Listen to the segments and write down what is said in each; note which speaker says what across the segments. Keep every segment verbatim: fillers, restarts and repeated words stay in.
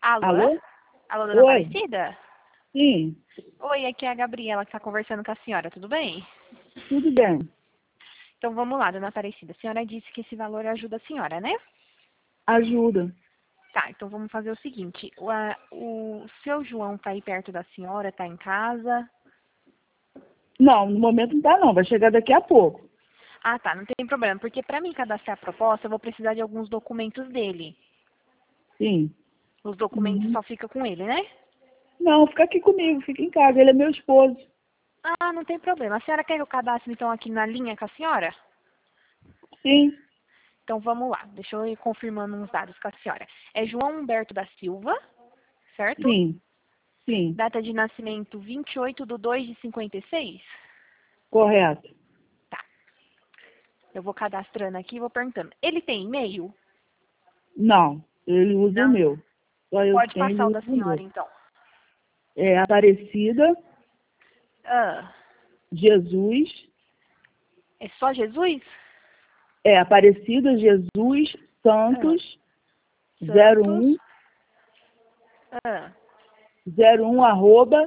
Speaker 1: Alô?
Speaker 2: Alô?
Speaker 1: Alô, dona
Speaker 2: Oi.
Speaker 1: Aparecida?
Speaker 2: Sim,
Speaker 1: Oi, aqui é a Gabriela que está conversando com a senhora, tudo bem?
Speaker 2: tudo bem.
Speaker 1: Então vamos lá, dona Aparecida. A senhora disse que esse valor ajuda a senhora, né?
Speaker 2: Ajuda.
Speaker 1: Tá, então vamos fazer o seguinte. O, a- o seu João tá aí perto da senhora, tá em casa?
Speaker 2: Não, no momento não tá não, vai chegar daqui a pouco.
Speaker 1: Ah, tá, não tem problema, porque para mim cadastrar a proposta eu vou precisar de alguns documentos dele.
Speaker 2: Sim.
Speaker 1: Os documentos
Speaker 2: Uhum.
Speaker 1: só ficam com ele, né?
Speaker 2: Não, fica aqui comigo, fica em casa, ele é meu esposo.
Speaker 1: Ah, não tem problema. A senhora quer que eu cadastre então aqui na linha com a senhora?
Speaker 2: Sim,
Speaker 1: Então vamos lá, deixa eu ir confirmando uns dados com a senhora. É João Humberto da Silva, certo?
Speaker 2: sim, sim,
Speaker 1: Data de nascimento vinte e oito de dois de cinquenta e seis?
Speaker 2: correto.
Speaker 1: Tá. Eu vou cadastrando aqui e vou perguntando. Ele tem e-mail?
Speaker 2: Não, ele usa o
Speaker 1: Não.
Speaker 2: meu. Só eu que
Speaker 1: Pode
Speaker 2: tenho, ele
Speaker 1: passar o
Speaker 2: usa
Speaker 1: da
Speaker 2: o
Speaker 1: senhora,
Speaker 2: meu.
Speaker 1: então.
Speaker 2: É Aparecida
Speaker 1: Ah,
Speaker 2: Jesus,
Speaker 1: é só Jesus?
Speaker 2: é Aparecida Jesus
Speaker 1: Ah,
Speaker 2: Santos zero
Speaker 1: Santos?
Speaker 2: um
Speaker 1: Ah,
Speaker 2: zero um arroba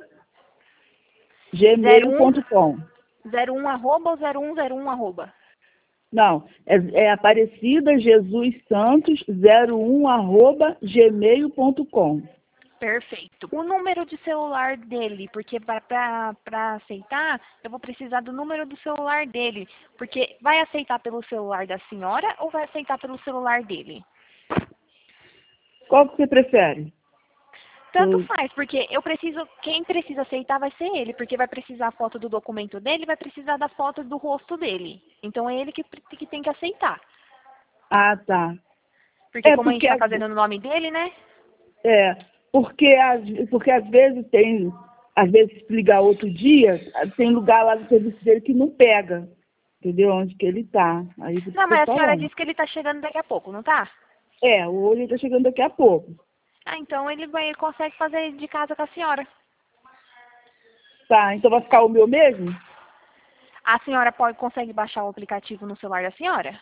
Speaker 1: zero
Speaker 2: gmail
Speaker 1: um,
Speaker 2: ponto com.
Speaker 1: zero um arroba ou zero um zero um arroba?
Speaker 2: Não, é, é Aparecida Jesus Santos zero um arroba gmail ponto com.
Speaker 1: Perfeito. O número de celular dele, porque para aceitar, eu vou precisar do número do celular dele. Porque vai aceitar pelo celular da senhora ou vai aceitar pelo celular dele?
Speaker 2: Qual que você prefere?
Speaker 1: Tanto
Speaker 2: Eu-
Speaker 1: faz, porque eu preciso, quem precisa aceitar vai ser ele, porque vai precisar a foto do documento dele, vai precisar da foto do rosto dele. Então é ele que, que tem que aceitar.
Speaker 2: Ah, tá.
Speaker 1: Porque
Speaker 2: É
Speaker 1: como a gente
Speaker 2: porque,
Speaker 1: está
Speaker 2: às-
Speaker 1: fazendo no nome dele, né?
Speaker 2: é, porque, às, porque às vezes tem, às vezes se ligar outro dia, tem lugar lá no serviço dele que não pega, entendeu? Onde que ele tá. Aí por isso
Speaker 1: Não,
Speaker 2: que eu tô
Speaker 1: mas a senhora
Speaker 2: falando.
Speaker 1: disse que ele está chegando daqui a pouco, não tá?
Speaker 2: É, o olho tá chegando daqui a pouco.
Speaker 1: Ah, então ele, vai, ele consegue fazer de casa com a senhora.
Speaker 2: Tá, então vai ficar o meu mesmo?
Speaker 1: A senhora pode consegue baixar o aplicativo no celular da senhora?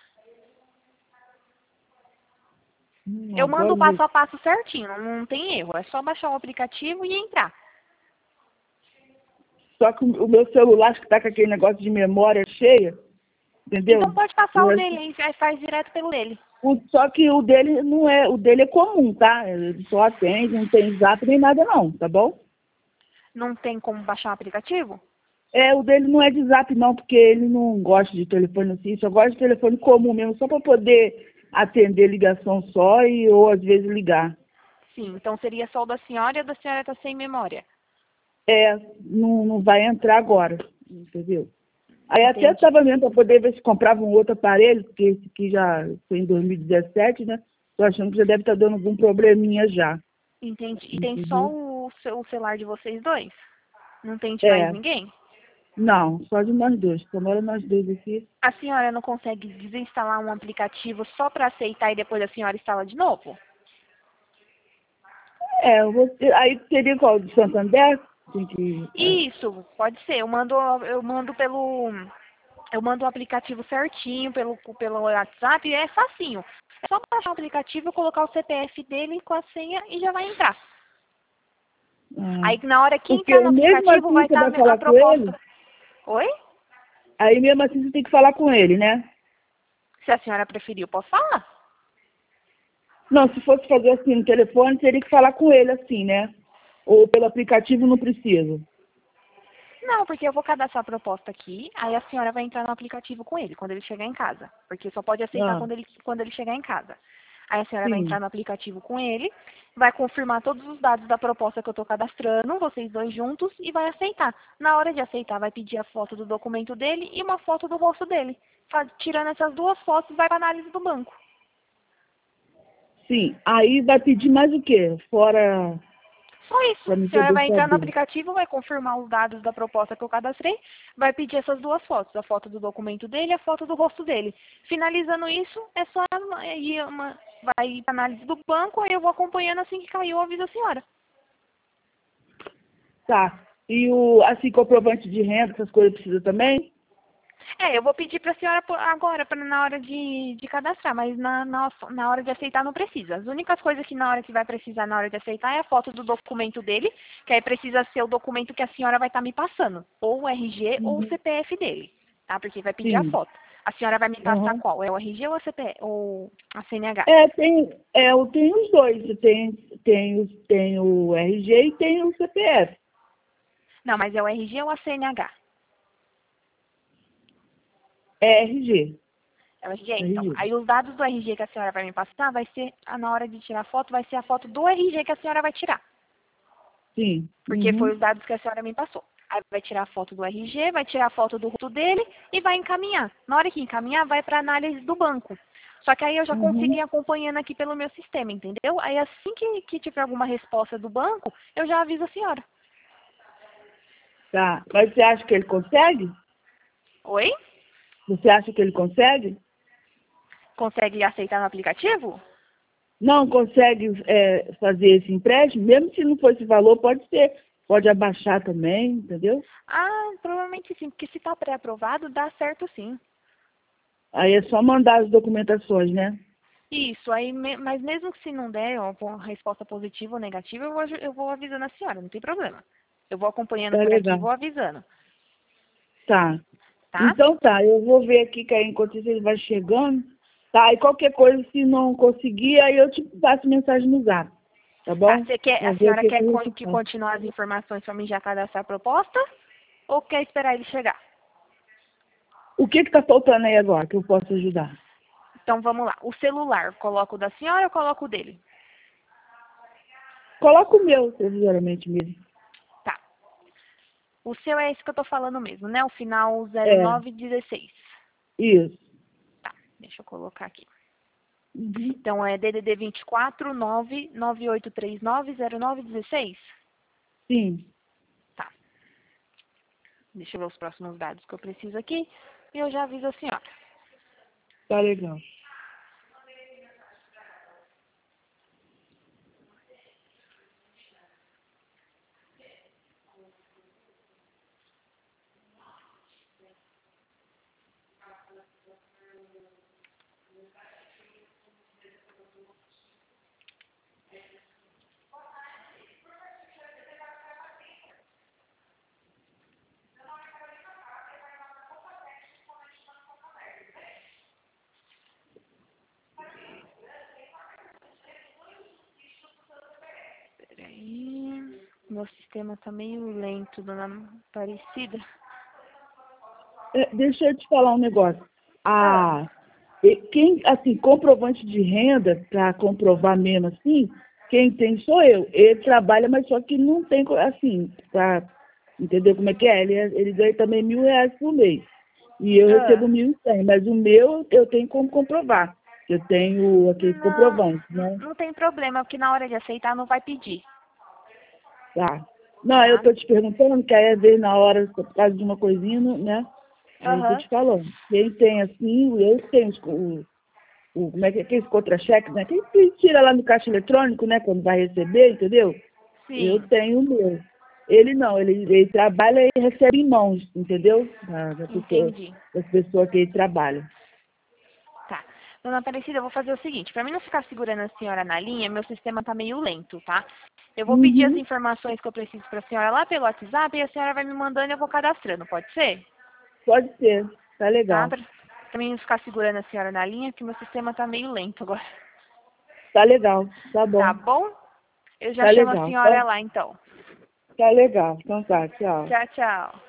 Speaker 2: Hum,
Speaker 1: Eu mando
Speaker 2: agora
Speaker 1: o
Speaker 2: eu vou-
Speaker 1: passo a passo certinho, não, não tem erro. É só baixar o aplicativo e entrar.
Speaker 2: Só que o o meu celular acho que tá com aquele negócio de memória cheia,
Speaker 1: Então
Speaker 2: entendeu?
Speaker 1: pode passar o
Speaker 2: Eu
Speaker 1: dele aí, aí faz direto pelo dele.
Speaker 2: O- só que o dele não é, o dele é comum, tá? Ele só atende, não tem zap nem nada não, tá bom?
Speaker 1: Não tem como baixar o aplicativo?
Speaker 2: É, o dele não é de zap não, porque ele não gosta de telefone assim, só gosta de telefone comum mesmo, só para poder atender ligação só e ou às vezes ligar.
Speaker 1: Sim, então seria só o da senhora e a da senhora tá sem memória.
Speaker 2: É, não, não vai entrar agora, entendeu? Aí até
Speaker 1: Entendi,
Speaker 2: estava vendo para poder ver se comprava um outro aparelho, porque esse aqui já foi em dois mil e dezessete, né? Tô achando que já deve estar dando algum probleminha já,
Speaker 1: entendi. E tem só
Speaker 2: entendeu?
Speaker 1: o, seu- o celular de vocês dois? Não tem de mais
Speaker 2: É,
Speaker 1: ninguém?
Speaker 2: não, só de nós dois. Só mora nós dois aqui.
Speaker 1: A senhora não consegue desinstalar um aplicativo só para aceitar e depois a senhora instala de novo?
Speaker 2: É, você, aí teria qual? De Santander? Tem que, é,
Speaker 1: Isso, pode ser. Eu mando, eu mando pelo, eu mando o aplicativo certinho pelo, pelo WhatsApp e é facinho. É só baixar o aplicativo, colocar o C P F dele com a senha e já vai entrar.
Speaker 2: ah,
Speaker 1: Aí na hora que entrar
Speaker 2: porque
Speaker 1: no
Speaker 2: mesmo
Speaker 1: aplicativo
Speaker 2: assim
Speaker 1: vai
Speaker 2: você
Speaker 1: estar
Speaker 2: vai
Speaker 1: a
Speaker 2: falar com ele,
Speaker 1: proposta. Oi?
Speaker 2: aí mesmo assim você tem que falar com ele, né?
Speaker 1: Se a senhora preferir, eu posso falar.
Speaker 2: Não, se fosse fazer assim no telefone, teria que falar com ele assim, né? Ou pelo aplicativo não precisa.
Speaker 1: Não, porque eu vou cadastrar a proposta aqui, aí a senhora vai entrar no aplicativo com ele, quando ele chegar em casa. Porque só pode aceitar
Speaker 2: Ah,
Speaker 1: quando ele, quando ele chegar em casa. Aí a senhora vai entrar
Speaker 2: sim,
Speaker 1: no aplicativo com ele, vai confirmar todos os dados da proposta que eu estou cadastrando, vocês dois juntos, e vai aceitar. Na hora de aceitar, vai pedir a foto do documento dele e uma foto do rosto dele. Faz- Tirando essas duas fotos, vai para análise do banco.
Speaker 2: sim. Aí vai pedir mais o quê? Fora
Speaker 1: Só isso.
Speaker 2: para me
Speaker 1: A senhora
Speaker 2: poder
Speaker 1: vai entrar no
Speaker 2: saber.
Speaker 1: aplicativo, vai confirmar os dados da proposta que eu cadastrei, vai pedir essas duas fotos, a foto do documento dele e a foto do rosto dele. Finalizando isso, é só ir uma, vai para análise do banco, aí eu vou acompanhando assim que caiu, eu aviso a senhora.
Speaker 2: Tá. E o, assim, comprovante de renda, essas coisas precisa também?
Speaker 1: É, eu vou pedir para a senhora por- agora, pra, na hora de, de cadastrar, mas na, na, na hora de aceitar não precisa. As únicas coisas que na hora que vai precisar na hora de aceitar é a foto do documento dele, que aí precisa ser o documento que a senhora vai estar me passando, ou o R G ou o
Speaker 2: Uhum.
Speaker 1: C P F dele, tá? Porque vai pedir a
Speaker 2: Sim.
Speaker 1: foto. A senhora vai me passar
Speaker 2: Uhum.
Speaker 1: qual? É o R G ou a C P F, ou a C N H?
Speaker 2: É, tem, é, eu tenho os dois. Eu tenho, tenho, tenho o R G e tenho o C P F.
Speaker 1: Não, mas é o R G ou a C N H?
Speaker 2: É R G.
Speaker 1: É o R G, então.
Speaker 2: R G.
Speaker 1: Aí os dados do R G que a senhora vai me passar, vai ser, ah, na hora de tirar a foto, vai ser a foto do R G que a senhora vai tirar.
Speaker 2: Sim.
Speaker 1: Porque foi
Speaker 2: Uhum.
Speaker 1: os dados que a senhora me passou. Aí vai tirar a foto do R G, vai tirar a foto do rosto dele e vai encaminhar. Na hora que encaminhar, vai para análise do banco. Só que aí eu já consegui
Speaker 2: Uhum.
Speaker 1: ir acompanhando aqui pelo meu sistema, entendeu? Aí assim que, que tiver alguma resposta do banco, eu já aviso a senhora.
Speaker 2: Tá. Mas você acha que ele consegue?
Speaker 1: Oi?
Speaker 2: Você acha que ele consegue?
Speaker 1: Consegue aceitar no aplicativo?
Speaker 2: Não consegue é, fazer esse empréstimo? Mesmo se não for esse valor, pode ser. Pode abaixar também, entendeu?
Speaker 1: Ah, provavelmente sim, porque se está pré-aprovado, dá certo sim.
Speaker 2: Aí é só mandar as documentações, né?
Speaker 1: Isso, aí, me- mas mesmo que se não der ó, uma resposta positiva ou negativa, eu vou, aju- eu vou avisando a senhora, não tem problema. Eu vou acompanhando
Speaker 2: Tá
Speaker 1: por aqui e
Speaker 2: legal.
Speaker 1: vou avisando,
Speaker 2: Tá.
Speaker 1: tá?
Speaker 2: Então tá, eu vou ver aqui que aí enquanto isso ele vai chegando. Tá, e qualquer coisa, se não conseguir, aí eu te passo mensagem no zap. Tá
Speaker 1: Tá,
Speaker 2: bom?
Speaker 1: você quer,
Speaker 2: Pra
Speaker 1: a
Speaker 2: ver o
Speaker 1: senhora
Speaker 2: que, que
Speaker 1: quer
Speaker 2: a
Speaker 1: con-
Speaker 2: gente
Speaker 1: que
Speaker 2: faz.
Speaker 1: continue as informações para mim já cadastrar a proposta? Ou quer esperar ele chegar?
Speaker 2: O que que tá faltando aí agora que eu posso ajudar?
Speaker 1: Então vamos lá. O celular, coloco o da senhora ou coloco o dele?
Speaker 2: Coloca o meu, provisoriamente mesmo.
Speaker 1: Tá. O seu é esse que eu tô falando mesmo, né? O final zero
Speaker 2: É,
Speaker 1: nove dezesseis.
Speaker 2: isso.
Speaker 1: Tá, deixa eu colocar aqui.
Speaker 2: Uhum.
Speaker 1: Então é D D D vinte e quatro nove nove oito três nove zero nove um seis?
Speaker 2: Sim,
Speaker 1: Tá. Deixa eu ver os próximos dados que eu preciso aqui e eu já aviso a senhora.
Speaker 2: tá legal.
Speaker 1: Peraí. Meu sistema tá meio lento, dona Aparecida.
Speaker 2: É, deixa eu te falar um negócio.
Speaker 1: Ah,
Speaker 2: Ah, e quem, assim, comprovante de renda, para comprovar mesmo assim, quem tem sou eu. Ele trabalha, mas só que não tem, co- assim, pra, entender como é que é? Ele, ele ganha também mil reais por mês. E eu recebo
Speaker 1: ah.
Speaker 2: mil e cem, mas o meu eu tenho como comprovar. Eu tenho aquele
Speaker 1: Não,
Speaker 2: comprovante, né?
Speaker 1: não tem problema, porque na hora de aceitar não vai pedir,
Speaker 2: Tá. Não, eu
Speaker 1: tá?
Speaker 2: tô te perguntando, que aí às vezes na hora, por causa de uma coisinha, né? Aí eu tô
Speaker 1: Aham.
Speaker 2: te falando. Quem tem assim, eu tenho os- o, o, como é que é, aqueles contra-cheques, né? Quem que tira lá no caixa eletrônico, né? Quando vai receber, entendeu? Eu
Speaker 1: Sim,
Speaker 2: tenho o meu. Ele não, ele, ele trabalha e recebe em mãos, entendeu? Da, da pessoa,
Speaker 1: entendi.
Speaker 2: das pessoas que ele trabalha.
Speaker 1: Tá. Dona Aparecida, eu vou fazer o seguinte, para mim não ficar segurando a senhora na linha, meu sistema tá meio lento, tá? Eu vou pedir as
Speaker 2: Uhum.
Speaker 1: informações que eu preciso para a senhora lá pelo WhatsApp e a senhora vai me mandando e eu vou cadastrando, pode ser?
Speaker 2: Pode ser, tá
Speaker 1: Tá?
Speaker 2: legal.
Speaker 1: Pra, pra mim não ficar segurando a senhora na linha, porque meu sistema tá meio lento agora.
Speaker 2: Tá legal, tá
Speaker 1: Tá
Speaker 2: bom.
Speaker 1: bom? Eu já
Speaker 2: Tá
Speaker 1: chamo a
Speaker 2: legal, tá,
Speaker 1: senhora lá então.
Speaker 2: tá legal. Então tá, tchau.
Speaker 1: Tchau, tchau.